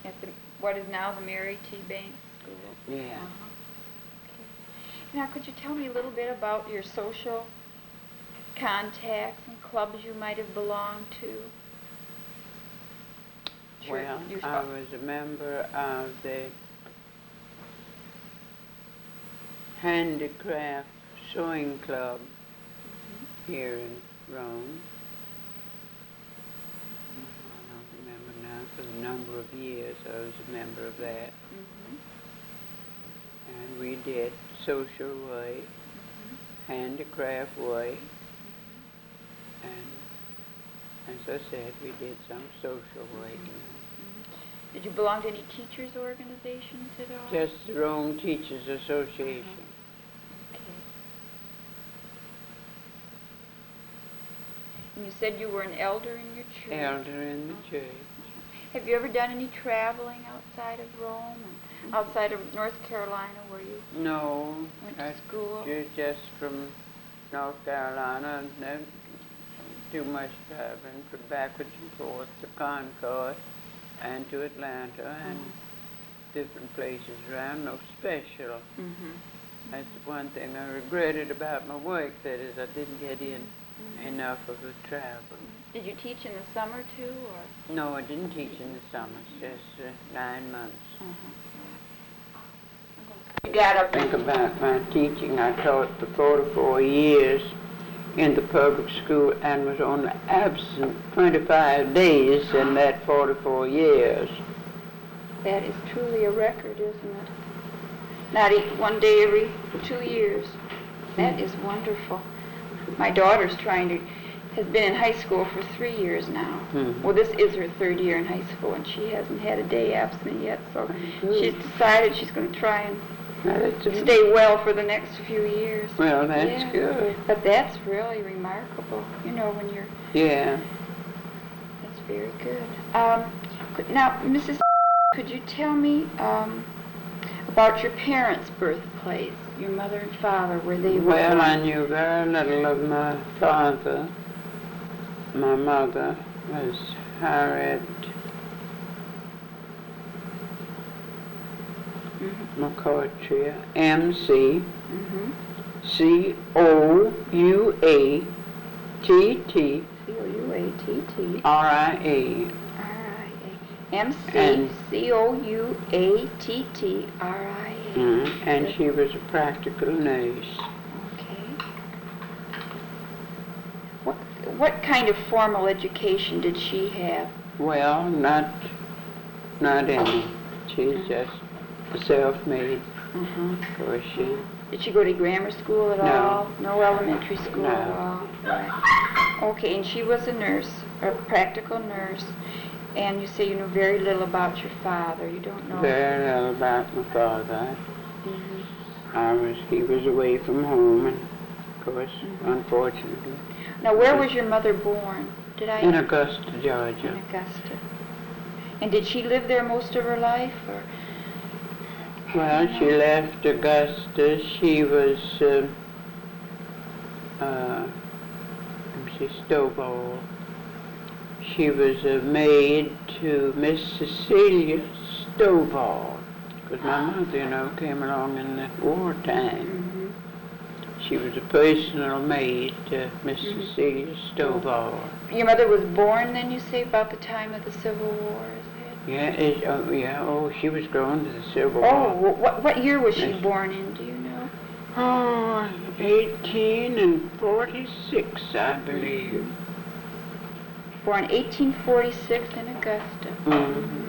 At the, what is now the Mary T. Banks School? Yeah. Okay. Now, could you tell me a little bit about your social contacts and clubs you might have belonged to? Well, I was a member of the Handicraft Sewing Club here in Rome. I don't remember now, for a number of years I was a member of that. And we did social work, handicraft work, and as I said, we did some social work. Did you belong to any teachers' organizations at all? Just the Rome Teachers Association. Okay. And you said you were an elder in your church? Elder in the church. Have you ever done any traveling outside of Rome and outside of North Carolina where you No. went to school? Just from North Carolina. No, too much traveling from backwards and forth to Concord and to Atlanta and different places around. No special. That's one thing I regretted about my work, that is I didn't get in enough of the travel. Did you teach in the summer too, or? No, I didn't teach in the summers, just 9 months. You gotta think about my teaching. I taught for 44 years in the public school and was only absent 25 days in that 44 years. That is truly a record, isn't it? Not one day every 2 years. That is wonderful. My daughter's has been in high school for 3 years now. Well, this is her 3rd year in high school, and she hasn't had a day absent yet, so she's decided she's going to try and stay well for the next few years. Well, that's good. But that's really remarkable, you know, when you're... Yeah. That's very good. Now, Mrs., could you tell me about your parents' birthplace, your mother and father, where they were? Well, I knew very little of my father. My mother was Harriet McCourtria, M.C. C-O-U-A-T-T R-I-A. M.C. C-O-U-A-T-T-R-I-A. And she was a practical nurse. Okay. What kind of formal education did she have? Well, not any. She's just self-made. Or Did she go to grammar school at all? No elementary school at all? Right. Okay, and she was a nurse, a practical nurse. And you say you know very little about your father. You don't know? Very little about my father. He was away from home, and of course, unfortunately. Now, where was your mother born? In Augusta, Georgia. In Augusta. And did she live there most of her life, or? Well, she left Augusta. She was, Stovall. She was a maid to Miss Cecilia Stovall, because my mother, you know, came along in the wartime. She was a personal maid to Miss Cecilia Stovall. Your mother was born, then, you say, about the time of the Civil War, is it? Yeah, she was going to the Civil War. Oh, what year was she born in, do you know? Oh, 1846, I believe. Born 1846 in Augusta.